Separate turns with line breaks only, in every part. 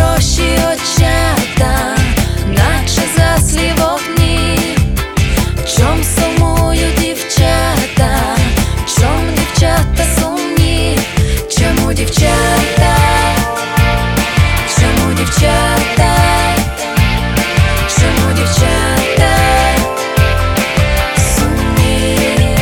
хороші очата, наче заслі вогні. Чом сумують дівчата, чом дівчата сумні? Чому дівчата? Чому дівчата? Чому дівчата сумні?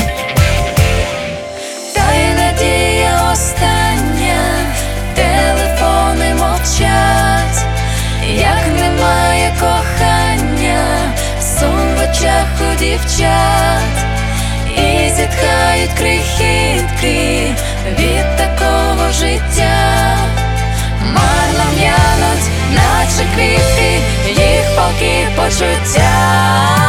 Та й надія остання, телефони мовчать. Як немає кохання, сум в очах у дівчат. І зітхають крихітки від такого життя. Марно в'януть, наче квітки, їх поки почуття.